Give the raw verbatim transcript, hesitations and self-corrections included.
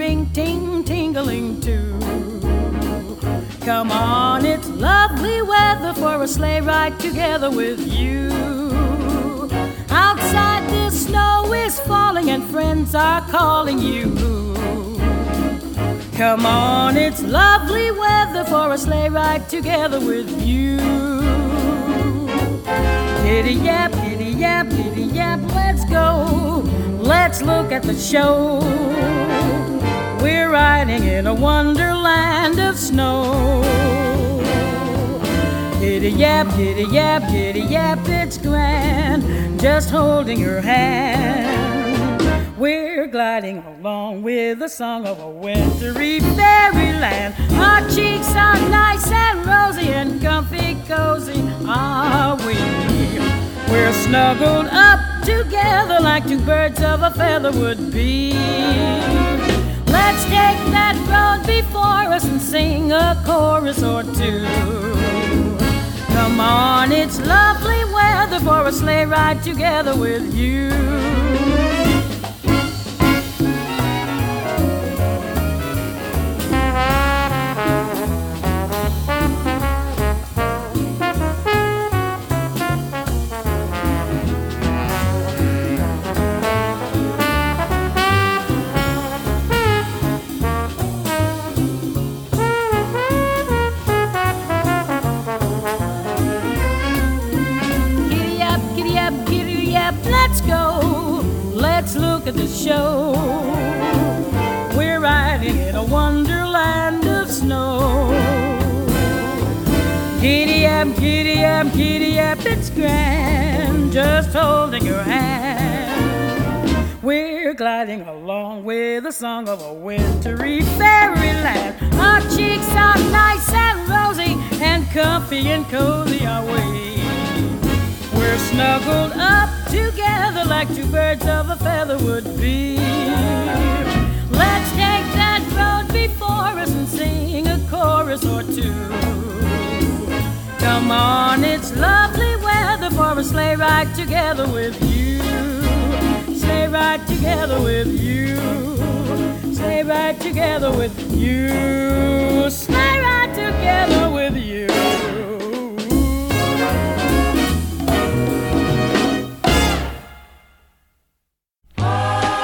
ring, ting, tingling too. Come on, it's lovely weather for a sleigh ride together with you. Outside the snow is falling and friends are calling you. Come on, it's lovely weather for a sleigh ride together with you. Giddy yap, giddy yap, giddy yap, let's go. Let's look at the show. We're riding in a wonderland of snow. Giddy yap, giddy yap, giddy yap, it's grand, just holding your hand. We're gliding along with the song of a wintry fairyland. Our cheeks are nice and rosy and comfy cozy are we. We're snuggled up together like two birds of a feather would be. Let's take that road before us and sing a chorus or two. Come on, it's lovely weather for a sleigh ride together with you. Let's go, let's look at the show. We're riding in a wonderland of snow. Giddy up, giddy up, giddy up, it's grand, just holding your hand. We're gliding along with the song of a wintry fairyland. Our cheeks are nice and rosy and comfy and cozy are we. We're snuggled up together like two birds of a feather would be. Let's take that road before us and sing a chorus or two. Come on, it's lovely weather for a sleigh ride together with you. Sleigh ride together with you. Sleigh ride together with you. Sleigh ride together